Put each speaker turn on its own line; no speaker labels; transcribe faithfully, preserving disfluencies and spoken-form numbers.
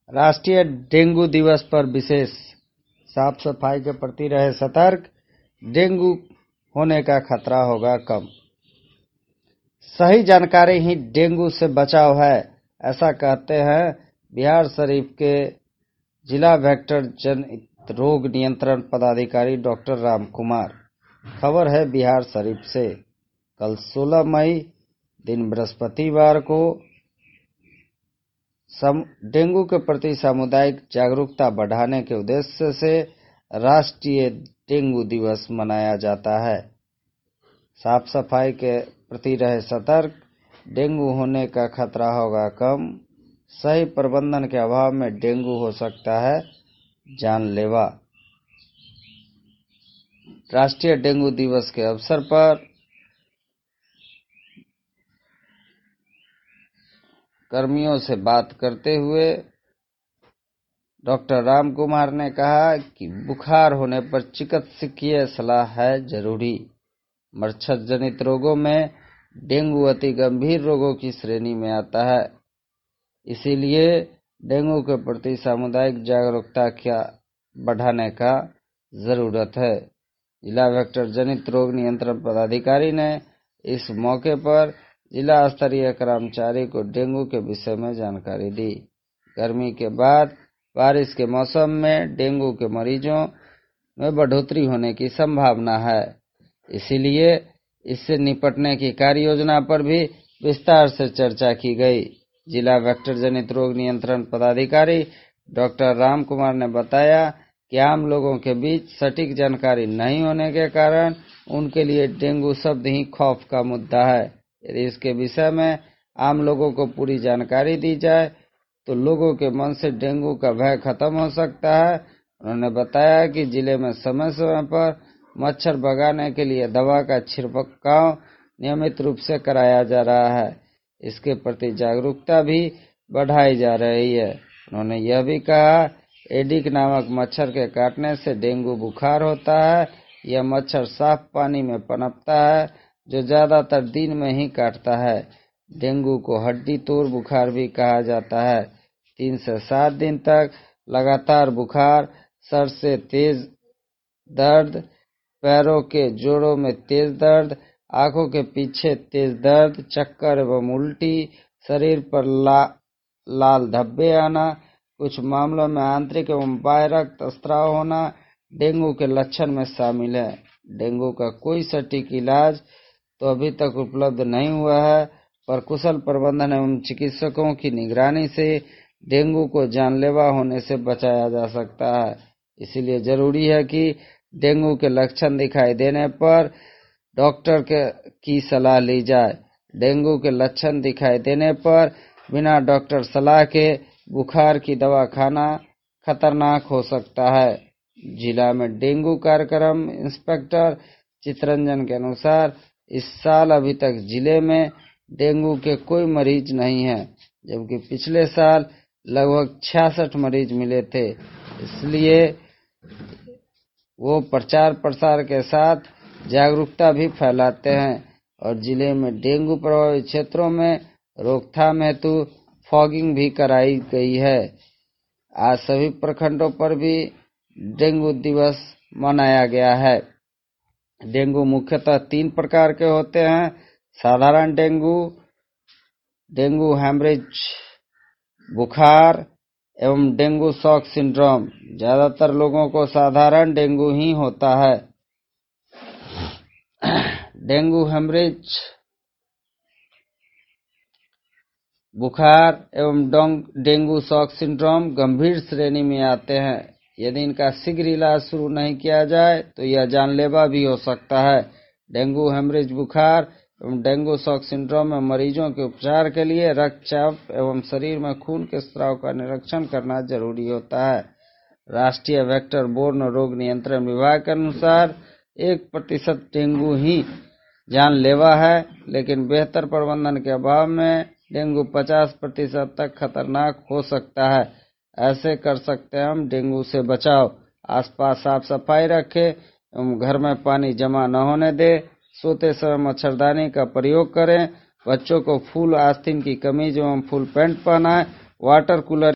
राष्ट्रीय डेंगू दिवस पर विशेष साफ सफाई के प्रति रहे सतर्क, डेंगू होने का खतरा होगा कम। सही जानकारी ही डेंगू से बचाव है, ऐसा कहते हैं बिहार शरीफ के जिला वेक्टर जनित रोग नियंत्रण पदाधिकारी डॉक्टर राम कुमार। खबर है बिहार शरीफ से। कल सोलह मई दिन बृहस्पतिवार को डेंगू के प्रति सामुदायिक जागरूकता बढ़ाने के उद्देश्य से राष्ट्रीय डेंगू दिवस मनाया जाता है। साफ सफाई के प्रति रहे सतर्क, डेंगू होने का खतरा होगा कम। सही प्रबंधन के अभाव में डेंगू हो सकता है जानलेवा। राष्ट्रीय डेंगू दिवस के अवसर पर कर्मियों से बात करते हुए डॉक्टर राम कुमार ने कहा कि बुखार होने पर चिकित्सकीय सलाह है जरूरी। मच्छर जनित रोगों में डेंगू अति गंभीर रोगों की श्रेणी में आता है, इसीलिए डेंगू के प्रति सामुदायिक जागरूकता क्या बढ़ाने का जरूरत है। जिला वेक्टर जनित रोग नियंत्रण पदाधिकारी ने इस मौके पर जिला स्तरीय कर्मचारी को डेंगू के विषय में जानकारी दी। गर्मी के बाद बारिश के मौसम में डेंगू के मरीजों में बढ़ोतरी होने की संभावना है, इसीलिए इससे निपटने की कार्य योजना पर भी विस्तार से चर्चा की गई। जिला वेक्टर जनित रोग नियंत्रण पदाधिकारी डॉक्टर राम कुमार ने बताया कि आम लोगों के बीच सटीक जानकारी नहीं होने के कारण उनके लिए डेंगू शब्द ही खौफ का मुद्दा है। यदि इसके विषय में आम लोगों को पूरी जानकारी दी जाए तो लोगों के मन से डेंगू का भय खत्म हो सकता है। उन्होंने बताया कि जिले में समय समय पर मच्छर भगाने के लिए दवा का छिड़काव नियमित रूप से कराया जा रहा है। इसके प्रति जागरूकता भी बढ़ाई जा रही है। उन्होंने यह भी कहा, एडिक नामक मच्छर के काटने से डेंगू बुखार होता है। यह मच्छर साफ पानी में पनपता है, जो ज्यादातर दिन में ही काटता है। डेंगू को हड्डी तोड़ बुखार भी कहा जाता है। तीन से सात दिन तक लगातार बुखार, सर से तेज दर्द, पैरों के जोड़ों में तेज दर्द, आंखों के पीछे तेज दर्द, चक्कर एवं उल्टी, शरीर पर ला, लाल धब्बे आना, कुछ मामलों में आंतरिक एवं बाह्य रक्त स्राव होना डेंगू के लक्षण में शामिल है। डेंगू का कोई सटीक इलाज तो अभी तक उपलब्ध नहीं हुआ है, पर कुशल प्रबंधन एवं चिकित्सकों की निगरानी से डेंगू को जानलेवा होने से बचाया जा सकता है। इसलिए जरूरी है कि डेंगू के लक्षण दिखाई देने पर डॉक्टर के की सलाह ली जाए। डेंगू के लक्षण दिखाई देने पर बिना डॉक्टर सलाह के बुखार की दवा खाना खतरनाक हो सकता है। जिला में डेंगू कार्यक्रम इंस्पेक्टर चितरंजन के अनुसार इस साल अभी तक जिले में डेंगू के कोई मरीज नहीं है, जबकि पिछले साल लगभग छियासठ मरीज मिले थे। इसलिए वो प्रचार प्रसार के साथ जागरूकता भी फैलाते हैं और जिले में डेंगू प्रभावित क्षेत्रों में रोकथाम हेतु फॉगिंग भी कराई गई है। आज सभी प्रखंडों पर भी डेंगू दिवस मनाया गया है। डेंगू मुख्यतः तीन प्रकार के होते हैं: साधारण डेंगू, डेंगू हेमरेज बुखार एवं डेंगू शॉक सिंड्रोम। ज्यादातर लोगों को साधारण डेंगू ही होता है। डेंगू हेमरेज बुखार एवं डेंगू शॉक सिंड्रोम गंभीर श्रेणी में आते हैं। यदि इनका शीघ्र इलाज शुरू नहीं किया जाए तो यह जानलेवा भी हो सकता है। डेंगू हेमरेज बुखार एवं डेंगू शॉक सिंड्रोम में मरीजों के उपचार के लिए रक्तचाप एवं शरीर में खून के स्राव का निरीक्षण करना जरूरी होता है। राष्ट्रीय वेक्टर बोर्न रोग नियंत्रण विभाग के अनुसार एक प्रतिशत डेंगू ही जानलेवा है, लेकिन बेहतर प्रबंधन के अभाव में डेंगू पचास प्रतिशत तक खतरनाक हो सकता है। ऐसे कर सकते हैं हम डेंगू से बचाव। आसपास साफ सफाई रखें एवं घर में पानी जमा न होने दें। सोते समय मच्छरदानी का प्रयोग करें। बच्चों को फुल आस्तीन की कमीज एवं फुल पैंट पहनाएं। Water cooler